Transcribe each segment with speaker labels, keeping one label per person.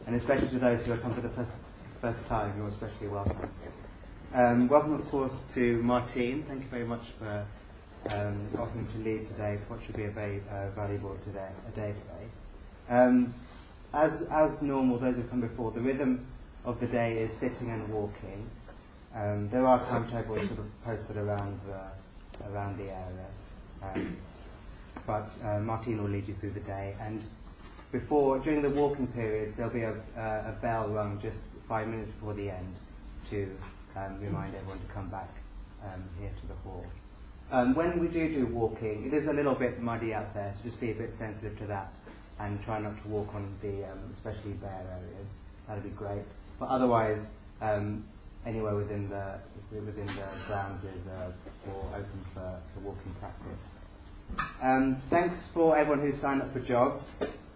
Speaker 1: and especially to those who have come for the first time, you're especially welcome. Welcome, of course, to Martine. Thank you very much for asking him to lead today for what should be a very valuable day today. As normal, those who have come before, the rhythm of the day is sitting and walking. There are timetables sort of posted around the area, but Martine will lead you through the day. And during the walking periods, there'll be a bell rung just 5 minutes before the end to remind everyone to come back here to the hall. When we do walking, it is a little bit muddy out there, so just be a bit sensitive to that and try not to walk on the especially bare areas. That'd be great. But otherwise, anywhere within the grounds is open for walking practice. Thanks for everyone who's signed up for jobs.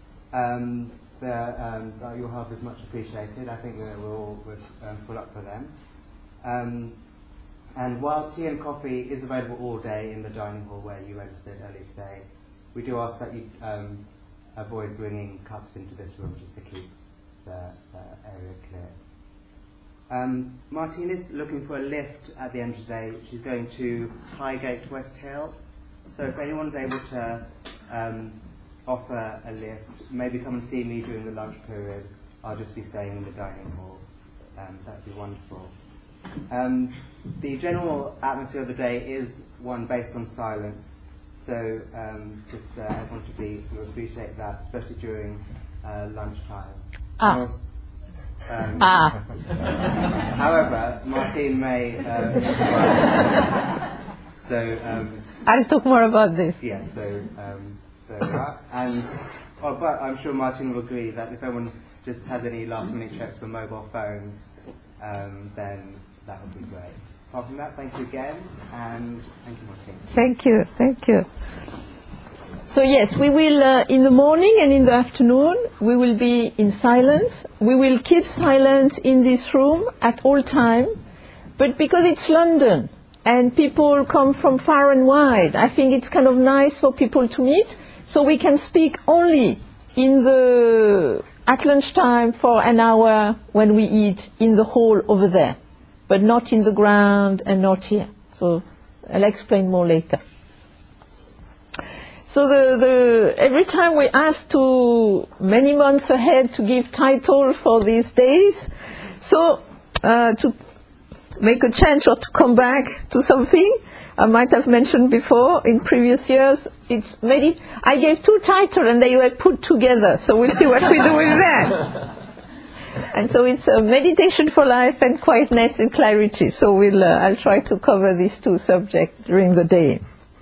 Speaker 1: Your help is much appreciated. I think we're all full up for them. And while tea and coffee is available all day in the dining hall where you registered earlier today, we do ask that you avoid bringing cups into this room just to keep the area clear. Martine is looking for a lift at the end of the day. She's going to Highgate, West Hill. So if anyone's able to offer a lift, maybe come and see me during the lunch period. I'll just be staying in the dining hall. That'd be wonderful. The general atmosphere of the day is one based on silence. So just everyone to appreciate that, especially during lunchtime. However, Martine may.
Speaker 2: I'll talk more about this.
Speaker 1: Yeah. But I'm sure Martine will agree that if anyone just has any last-minute checks for mobile phones, then that would be great. Apart from that, thank you again, and thank you, Martine.
Speaker 2: Thank you. So yes, we will, in the morning and in the afternoon, we will be in silence. We will keep silence in this room at all time, but because it's London and people come from far and wide, I think it's kind of nice for people to meet, so we can speak only at lunchtime for an hour when we eat in the hall over there, but not in the ground and not here. So I'll explain more later. So every time we ask many months ahead to give title for these days, so to make a change or to come back to something, I might have mentioned before in previous years, I gave 2 titles and they were put together, so we'll see what we do with that. And so it's meditation for life and quietness and clarity. So I'll try to cover these 2 subjects during the day.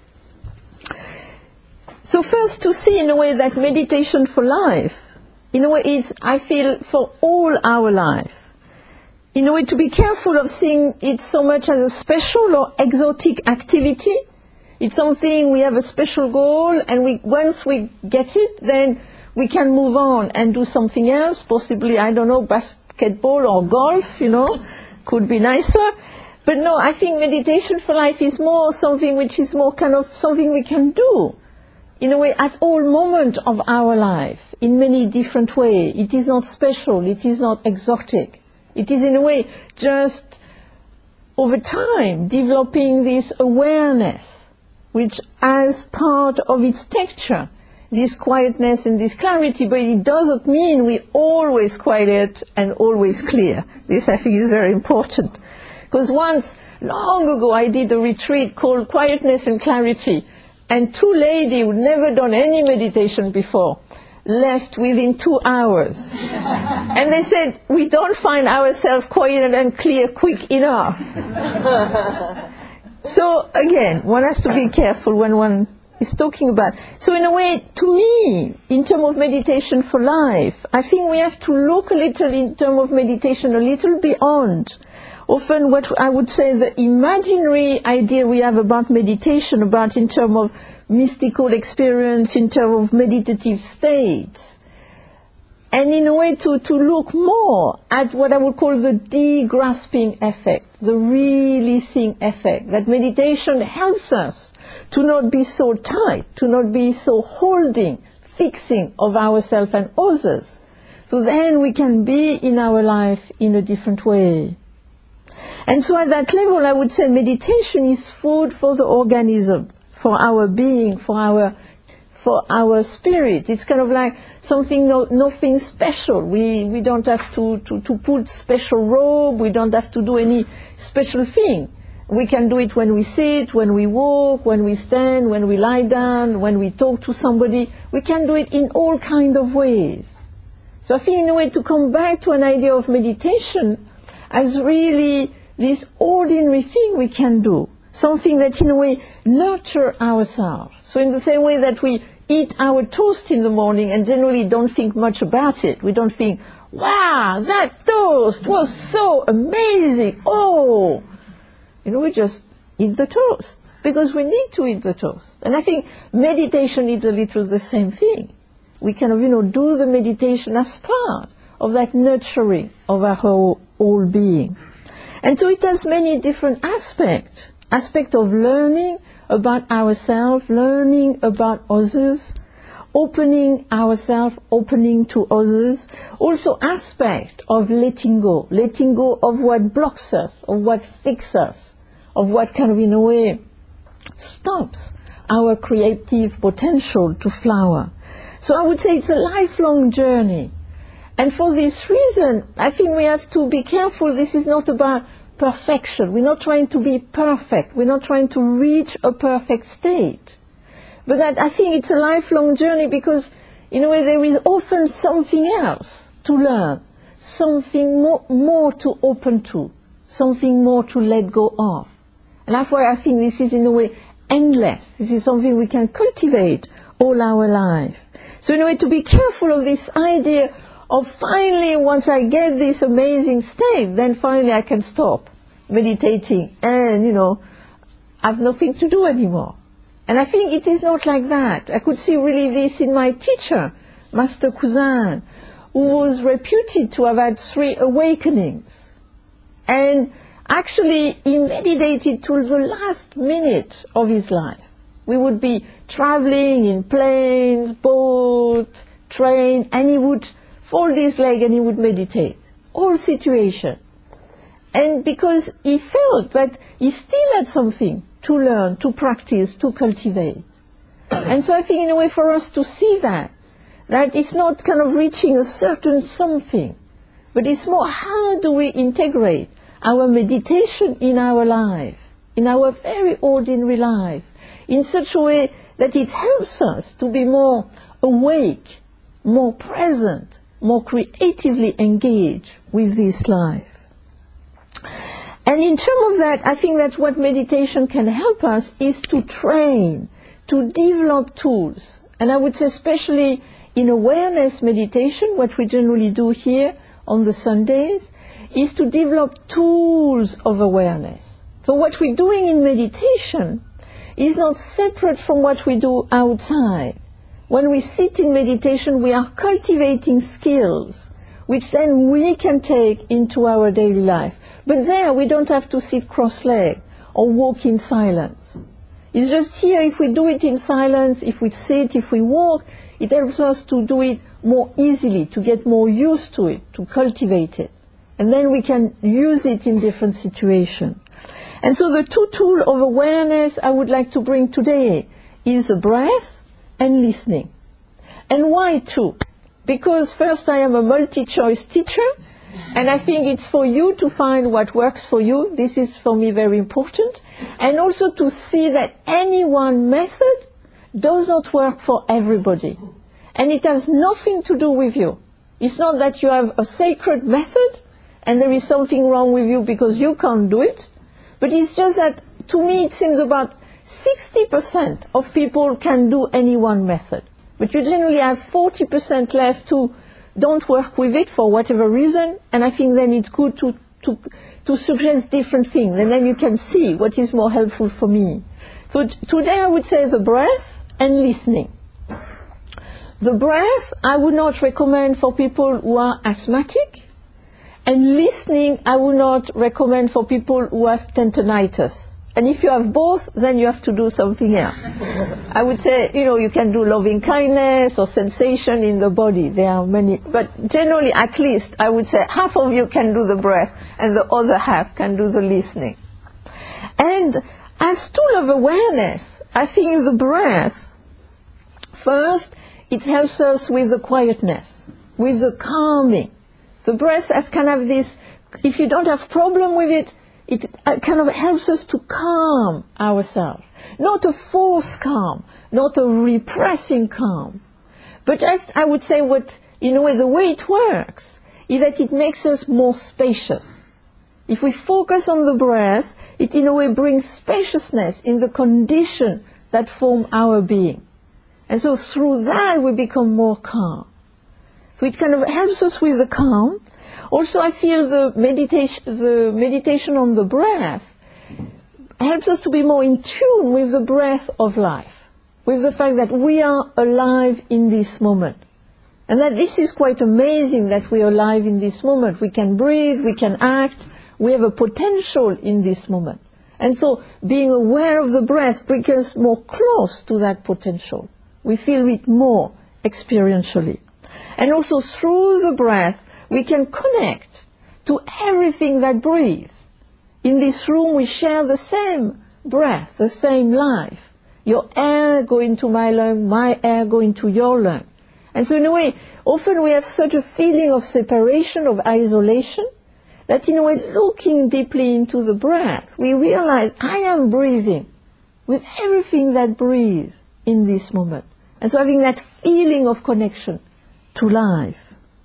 Speaker 2: So first, to see in a way that meditation for life, in a way is, I feel, for all our life. In a way, to be careful of seeing it so much as a special or exotic activity. It's something we have a special goal, and once we get it, then we can move on and do something else, possibly, I don't know, basketball or golf, could be nicer. But no, I think meditation for life is more something which is more kind of something we can do, in a way, at all moments of our life, in many different ways. It is not special, it is not exotic. It is, in a way, just over time developing this awareness, which as part of its texture, this quietness and this clarity, but it doesn't mean we're always quiet and always clear. This, I think, is very important. Because once, long ago, I did a retreat called Quietness and Clarity, and 2 ladies who'd never done any meditation before left within 2 hours. And they said, we don't find ourselves quiet and clear quick enough. So again, one has to be careful when one is talking about. So in a way, to me, in terms of meditation for life, I think we have to look a little in terms of meditation a little beyond. Often what I would say the imaginary idea we have about meditation, about in terms of mystical experience, in terms of meditative states. And in a way to look more at what I would call the de-grasping effect, the releasing effect, that meditation helps us to not be so tight, to not be so holding, fixing of ourselves and others, So then we can be in our life in a different way. And so at that level, I would say meditation is food for the organism, for our being, for our spirit. It's kind of like something, nothing special. We don't have to put special robe. We don't have to do any special thing. We can do it when we sit, when we walk, when we stand, when we lie down, when we talk to somebody. We can do it in all kinds of ways. So I think in a way to come back to an idea of meditation as really this ordinary thing we can do. Something that in a way nurture ourselves. So in the same way that we eat our toast in the morning and generally don't think much about it. We don't think, wow, that toast was so amazing. Oh! We just eat the toast because we need to eat the toast. And I think meditation is a little the same thing. We can, do the meditation as part of that nurturing of our whole being. And so it has many different aspects. Aspect of learning about ourselves, learning about others, opening ourselves, opening to others. Also aspect of letting go of what blocks us, of what fixes us, of what kind of, in a way, stops our creative potential to flower. So I would say it's a lifelong journey. And for this reason, I think we have to be careful. This is not about perfection. We're not trying to be perfect. We're not trying to reach a perfect state. But that I think it's a lifelong journey because, in a way, there is often something else to learn, something more to open to, something more to let go of. And that's why I think this is, in a way, endless. This is something we can cultivate all our life. So, in a way, to be careful of this idea of finally, once I get this amazing state, then finally I can stop meditating and, I have nothing to do anymore. And I think it is not like that. I could see really this in my teacher, Master Cousin, who was reputed to have had 3 awakenings. And actually, he meditated till the last minute of his life. We would be traveling in planes, boats, train, and he would fold his leg and he would meditate. All situation. And because he felt that he still had something to learn, to practice, to cultivate. And so I think in a way for us to see that it's not kind of reaching a certain something, but it's more how do we integrate our meditation in our life, in our very ordinary life, in such a way that it helps us to be more awake, more present, more creatively engaged with this life. And in terms of that, I think that what meditation can help us is to train, to develop tools. And I would say especially in awareness meditation, what we generally do here on the Sundays, is to develop tools of awareness. So what we're doing in meditation is not separate from what we do outside. When we sit in meditation, we are cultivating skills, which then we can take into our daily life. But there, we don't have to sit cross-legged or walk in silence. It's just here, if we do it in silence, if we sit, if we walk, it helps us to do it more easily, to get more used to it, to cultivate it. And then we can use it in different situations. And so the 2 tools of awareness I would like to bring today is the breath and listening. And why 2? Because first I am a multi-choice teacher, and I think it's for you to find what works for you. This is for me very important. And also to see that any one method does not work for everybody. And it has nothing to do with you. It's not that you have a sacred method and there is something wrong with you because you can't do it. But it's just that, to me, it seems about 60% of people can do any one method. But you generally have 40% left who don't work with it for whatever reason, and I think then it's good to suggest different things, and then you can see what is more helpful for me. So today I would say the breath and listening. The breath I would not recommend for people who are asthmatic, and listening I would not recommend for people who have tendinitis. And if you have both, then you have to do something else. I would say, you can do loving kindness or sensation in the body. There are many. But generally, at least, I would say half of you can do the breath and the other half can do the listening. And as tool of awareness, I think the breath, first, it helps us with the quietness, with the calming. The breath can have this, if you don't have problem with it, it kind of helps us to calm ourselves. Not a forced calm, not a repressing calm. But just, I would say, in a way, the way it works is that it makes us more spacious. If we focus on the breath, it in a way brings spaciousness in the condition that form our being. And so through that we become more calm. So it kind of helps us with the calm. Also, I feel the meditation on the breath helps us to be more in tune with the breath of life, with the fact that we are alive in this moment. And that this is quite amazing that we are alive in this moment. We can breathe, we can act, we have a potential in this moment. And so being aware of the breath brings us more close to that potential. We feel it more experientially. And also through the breath, we can connect to everything that breathes. In this room, we share the same breath, the same life. Your air go into my lung, my air go into your lung. And so in a way, often we have such a feeling of separation, of isolation, that in a way, looking deeply into the breath, we realize I am breathing with everything that breathes in this moment. And so having that feeling of connection to life.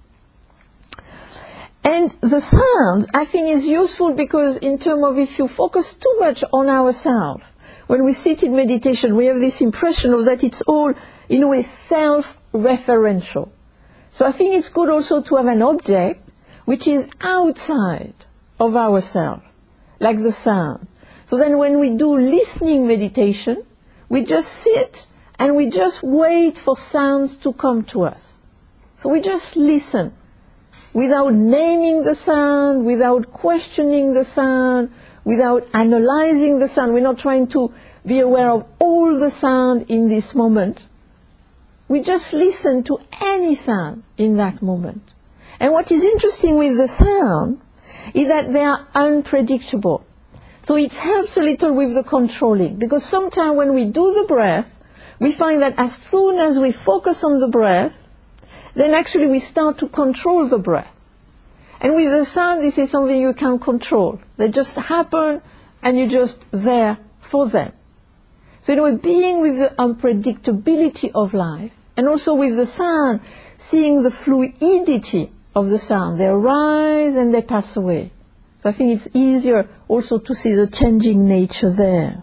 Speaker 2: And the sound, I think, is useful because in terms of if you focus too much on ourselves, when we sit in meditation, we have this impression of that it's all, in a way, self-referential. So I think it's good also to have an object which is outside of ourselves, like the sound. So then when we do listening meditation, we just sit and we just wait for sounds to come to us. So we just listen, without naming the sound, without questioning the sound, without analyzing the sound. We're not trying to be aware of all the sound in this moment. We just listen to any sound in that moment. And what is interesting with the sound is that they are unpredictable. So it helps a little with the controlling, because sometimes when we do the breath, we find that as soon as we focus on the breath, then actually we start to control the breath. And with the sound, this is something you can control. They just happen and you're just there for them. So in a way, being with the unpredictability of life, and also with the sound, seeing the fluidity of the sound. They arise and they pass away. So I think it's easier also to see the changing nature there.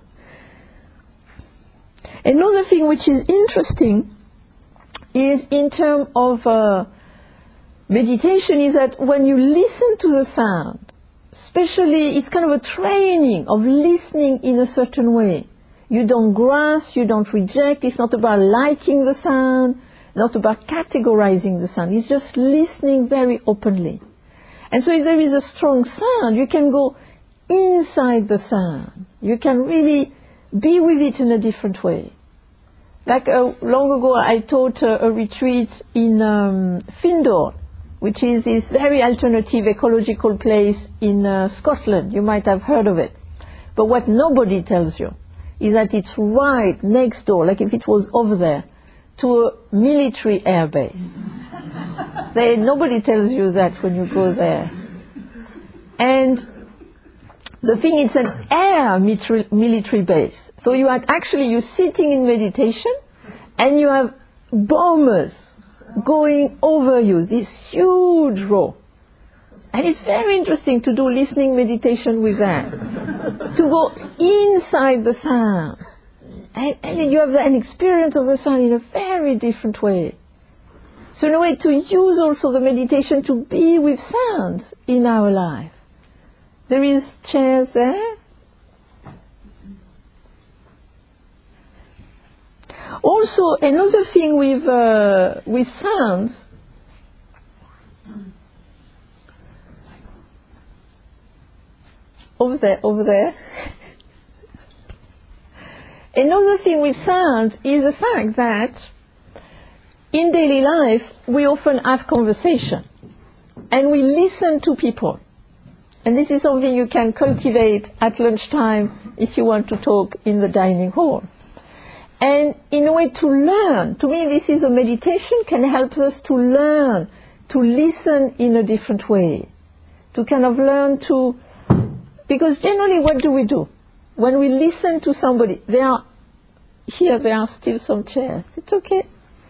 Speaker 2: Another thing which is interesting is in terms of meditation is that when you listen to the sound, especially it's kind of a training of listening in a certain way. You don't grasp, you don't reject. It's not about liking the sound, not about categorizing the sound. It's just listening very openly. And so if there is a strong sound, you can go inside the sound. You can really be with it in a different way. Like long ago, I taught a retreat in Findor, which is this very alternative ecological place in Scotland. You might have heard of it. But what nobody tells you is that it's right next door, like if it was over there, to a military air base. Nobody tells you that when you go there. And the thing is an air military base. So you're sitting in meditation and you have bombers going over you, this huge row. And it's very interesting to do listening meditation with that. To go inside the sound. And you have an experience of the sound in a very different way. So in a way to use also the meditation to be with sounds in our life. There is chairs there. Also, another thing with sounds, over there. Another thing with sound is the fact that in daily life we often have conversation and we listen to people. And this is something you can cultivate at lunchtime if you want to talk in the dining hall. And in a way to learn, to me this is a meditation, can help us to learn, to listen in a different way. To kind of learn to, because generally what do? When we listen to somebody, there are still some chairs, it's okay.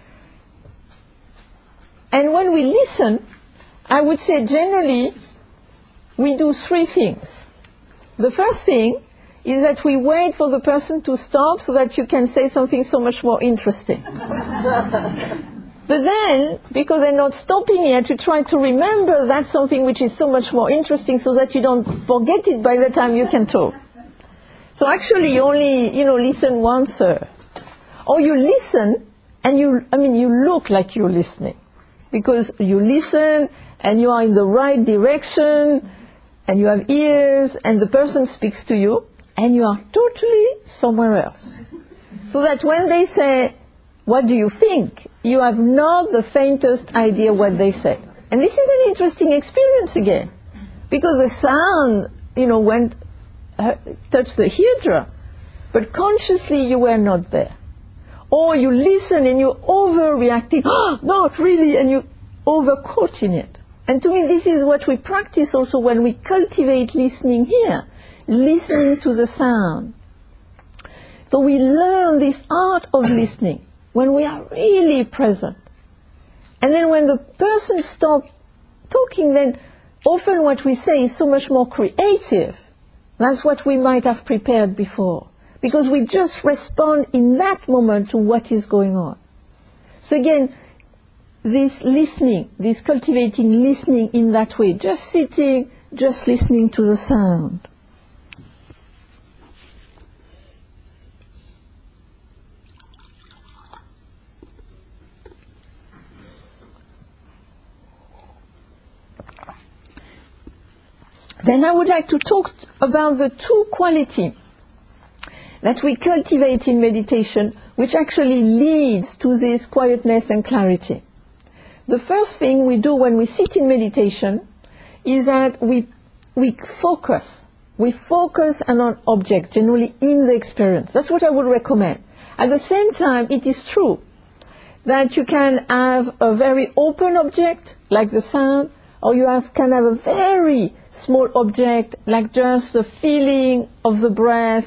Speaker 2: And when we listen, I would say generally we do three things. The first thing is that we wait for the person to stop so that you can say something so much more interesting. But then, because they're not stopping yet, you try to remember that's something which is so much more interesting so that you don't forget it by the time you can talk. So actually you only, listen once. Or you listen and you look like you're listening. Because you listen and you are in the right direction and you have ears and the person speaks to you and you are totally somewhere else. So that when they say, what do you think? You have not the faintest idea what they say. And this is an interesting experience again. Because the sound, touched the eardrum. But consciously you were not there. Or you listen and you're overreacting. Oh, not really. And you overcaught in it. And to me this is what we practice also when we cultivate listening here. Listening to the sound. So we learn this art of listening when we are really present. And then when the person stops talking, then often what we say is so much more creative. That's what we might have prepared before. Because we just respond in that moment to what is going on. So again, this listening, this cultivating listening in that way, just sitting, just listening to the sound. Then I would like to talk about the two qualities that we cultivate in meditation, which actually leads to this quietness and clarity. The first thing we do when we sit in meditation is that we focus. We focus on an object, generally in the experience. That's what I would recommend. At the same time, it is true that you can have a very open object, like the sound, or you can have a very small object, like just the feeling of the breath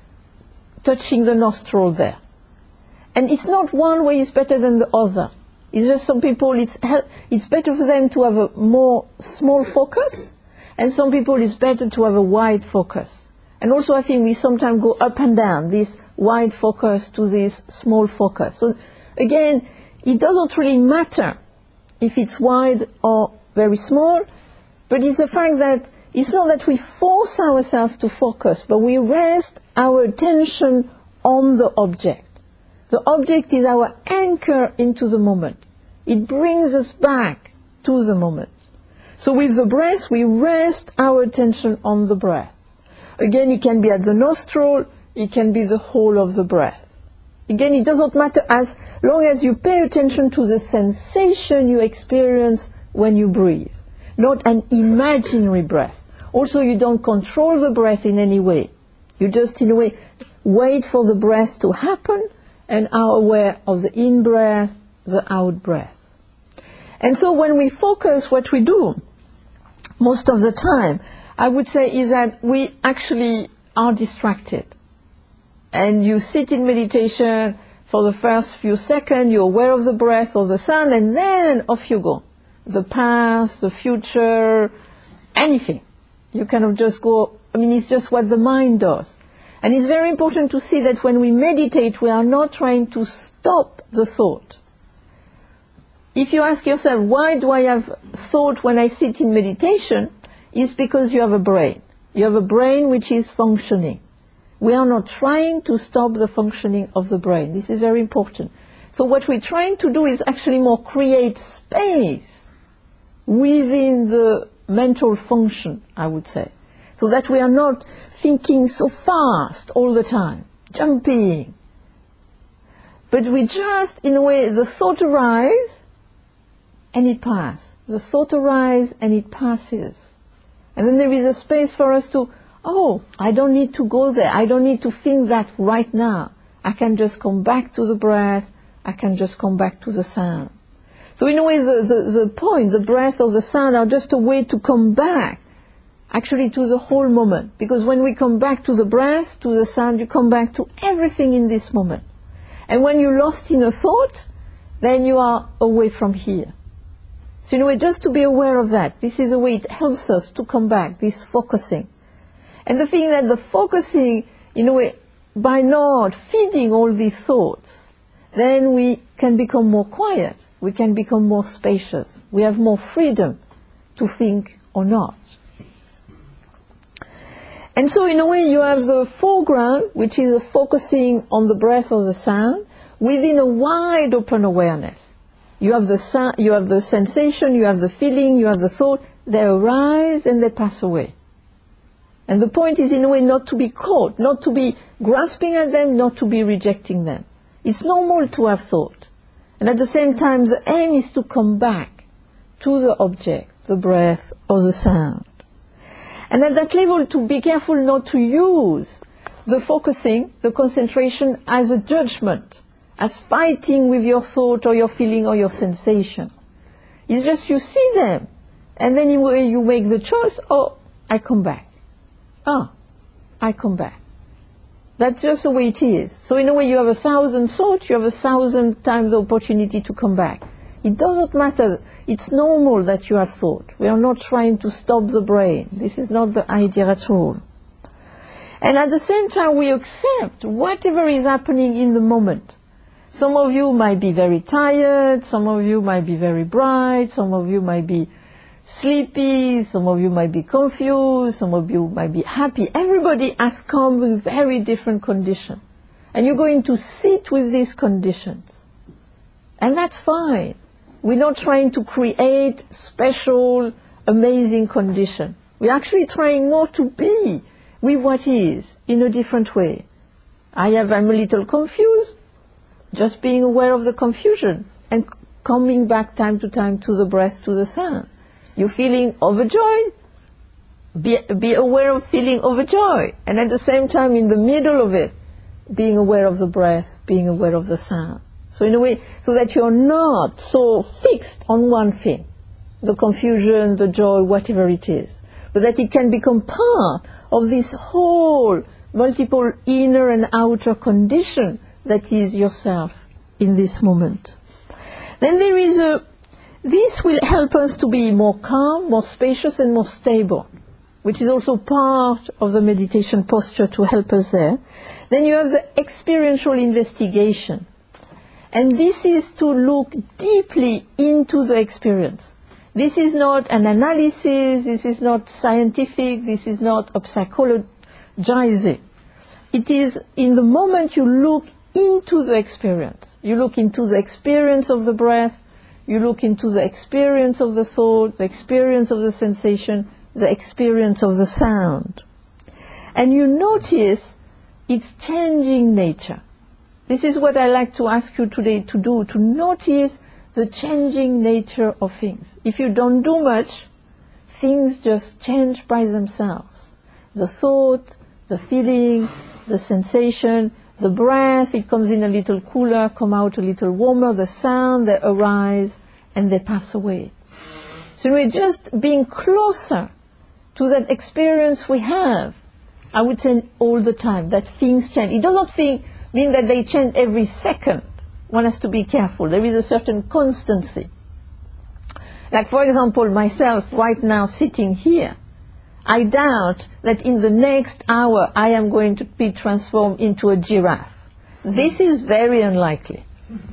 Speaker 2: touching the nostril there. And it's not one way is better than the other. It's just some people, it's better for them to have a more small focus, and some people it's better to have a wide focus. And also I think we sometimes go up and down, this wide focus to this small focus. So again, it doesn't really matter if it's wide or very small, but it's the fact that it's not that we force ourselves to focus, but we rest our attention on the object. The object is our anchor into the moment. It brings us back to the moment. So with the breath, we rest our attention on the breath. Again, it can be at the nostril, it can be the whole of the breath. Again, it doesn't matter as long as you pay attention to the sensation you experience when you breathe, not an imaginary breath. Also, you don't control the breath in any way. You just, in a way, wait for the breath to happen and are aware of the in-breath, the out-breath. And so when we focus, what we do, most of the time, I would say, is that we actually are distracted. And you sit in meditation for the first few seconds, you're aware of the breath or the sound, and then off you go. The past, the future, anything. You kind of just go, it's just what the mind does. And it's very important to see that when we meditate, we are not trying to stop the thought. If you ask yourself, why do I have thought when I sit in meditation? It's because you have a brain. You have a brain which is functioning. We are not trying to stop the functioning of the brain. This is very important. So what we're trying to do is actually more create space within the mental function, I would say. So that we are not thinking so fast all the time, jumping. But we just, in a way, the thought arises and it passes. The thought arises and it passes. And then there is a space for us to, oh, I don't need to go there. I don't need to think that right now. I can just come back to the breath. I can just come back to the sound. So in a way, the point, the breath or the sound are just a way to come back, actually, to the whole moment. Because when we come back to the breath, to the sound, you come back to everything in this moment. And when you're lost in a thought, then you are away from here. So in a way, just to be aware of that. This is a way it helps us to come back, this focusing. And the thing that the focusing, in a way, by not feeding all these thoughts, then we can become more quiet. We can become more spacious. We have more freedom to think or not. And so in a way you have the foreground, which is a focusing on the breath or the sound, within a wide open awareness. You have the sound, you have the sensation, you have the feeling, you have the thought. They arise and they pass away. And the point is in a way not to be caught, not to be grasping at them, not to be rejecting them. It's normal to have thought. And at the same time, the aim is to come back to the object, the breath or the sound. And at that level, to be careful not to use the focusing, the concentration, as a judgment, as fighting with your thought or your feeling or your sensation. It's just you see them, and then in a way you make the choice, oh, I come back. Ah, I come back. That's just the way it is. So in a way you have 1,000 thoughts, you have 1,000 times the opportunity to come back. It doesn't matter. It's normal that you have thought. We are not trying to stop the brain. This is not the idea at all. And at the same time we accept whatever is happening in the moment. Some of you might be very tired, some of you might be very bright, some of you might be sleepy, some of you might be confused, some of you might be happy. Everybody has come with very different conditions. And you're going to sit with these conditions. And that's fine. We're not trying to create special, amazing conditions. We're actually trying more to be with what is in a different way. I'm a little confused. Just being aware of the confusion and coming back time to time to the breath, to the sound. You're feeling overjoyed, be aware of feeling overjoyed. And at the same time, in the middle of it, being aware of the breath, being aware of the sound. So in a way, so that you're not so fixed on one thing, the confusion, the joy, whatever it is, but that it can become part of this whole multiple inner and outer condition that is yourself in this moment. Then there is this will help us to be more calm, more spacious and more stable, which is also part of the meditation posture to help us there. Then you have the experiential investigation. And this is to look deeply into the experience. This is not an analysis, this is not scientific, this is not a psychologizing. It is in the moment you look into the experience. You look into the experience of the breath, you look into the experience of the thought, the experience of the sensation, the experience of the sound. And you notice its changing nature. This is what I like to ask you today to do, to notice the changing nature of things. If you don't do much, things just change by themselves. The thought, the feeling, the sensation, the breath, it comes in a little cooler, come out a little warmer, the sound, they arise and they pass away. So we're just being closer to that experience we have, I would say all the time, that things change. It does not mean that they change every second. One has to be careful. There is a certain constancy. Like for example, myself right now sitting here, I doubt that in the next hour I am going to be transformed into a giraffe. This is very unlikely.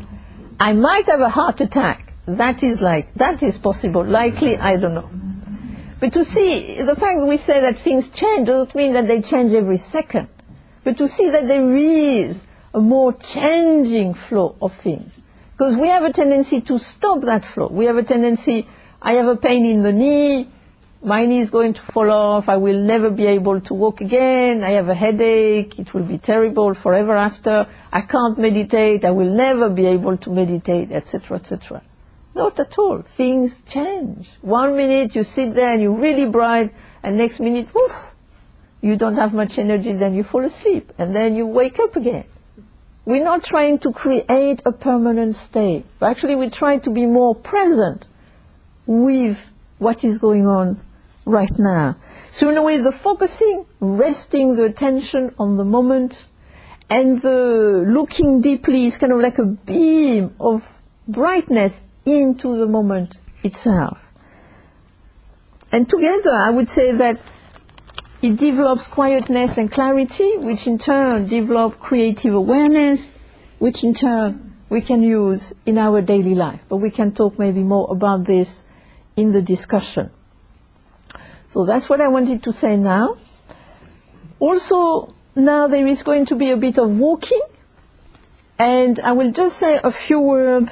Speaker 2: I might have a heart attack. That is possible. Likely, I don't know. But to see, the fact that we say that things change doesn't mean that they change every second. But to see that there is a more changing flow of things. Because we have a tendency to stop that flow. We have a tendency, I have a pain in the knee, my knee is going to fall off, I will never be able to walk again, I have a headache, it will be terrible forever after, I can't meditate, I will never be able to meditate, etc., etc. Not at all. Things change. 1 minute you sit there and you're really bright, and next minute, woof, you don't have much energy, then you fall asleep, and then you wake up again. We're not trying to create a permanent state, but actually we're trying to be more present with what is going on right now. So in a way, the focusing, resting the attention on the moment, and the looking deeply is kind of like a beam of brightness into the moment itself. And together, I would say that it develops quietness and clarity, which in turn develop creative awareness, which in turn we can use in our daily life. But we can talk maybe more about this in the discussion. So that's what I wanted to say now. Also, now there is going to be a bit of walking, and I will just say a few words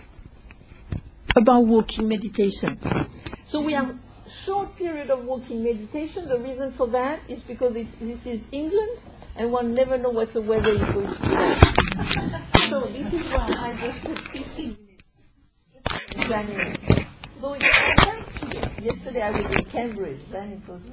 Speaker 2: about walking meditation. So we have a short period of walking meditation. The reason for that is because this is England, and one never knows what the weather is going to be like. So this is why I just put 15 minutes in January. Though it's yesterday I was in Cambridge, then it was